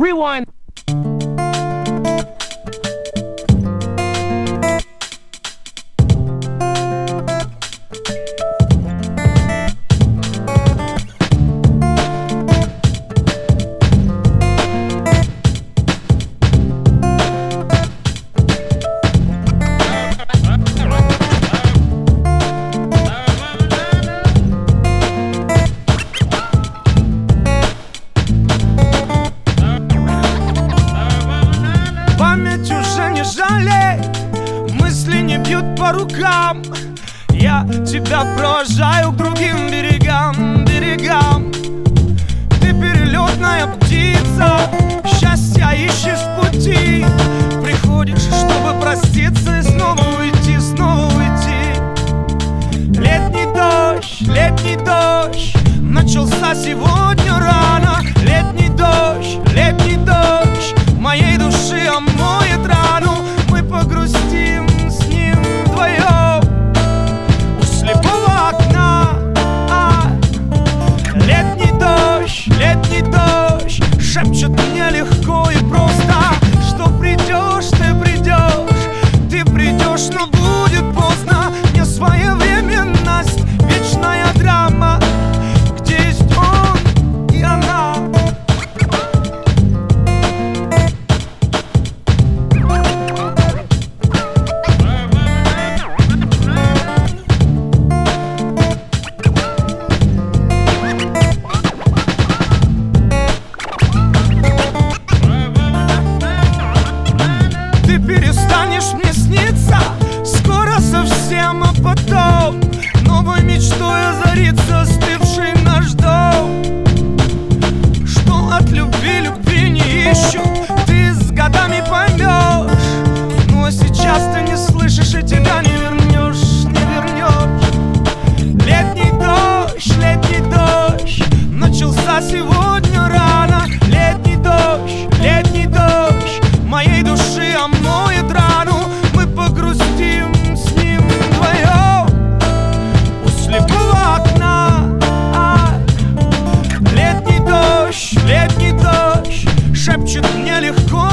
Rewind. Мысли не бьют по рукам. Я тебя провожаю к другим берегам, берегам. Ты перелетная птица, счастья ищешь в пути. Приходишь, чтобы проститься и снова уйти, снова уйти. Летний дождь начался сегодня рано. Летний дождь моей души омоет рану. Мы погрустим с ним вдвоем у слепого окна. Летний дождь шепчет мне легко и просто, что придешь, ты придешь, но будет поздно. Не своевременность, вечная драма, где есть он и она. Ты перестанешь мне сниться скоро совсем, а потом новой мечтой озарится остывший наш дом. Что от любви не ищу, ты с годами поймешь. Ну а сейчас ты не слышишь и тебя не вернешь, не вернешь. Летний дождь начался сегодня рано. Летний дождь моей души омоет рану. Мы погрустим с ним вдвоем у слепого окна. Летний дождь шепчет мне легко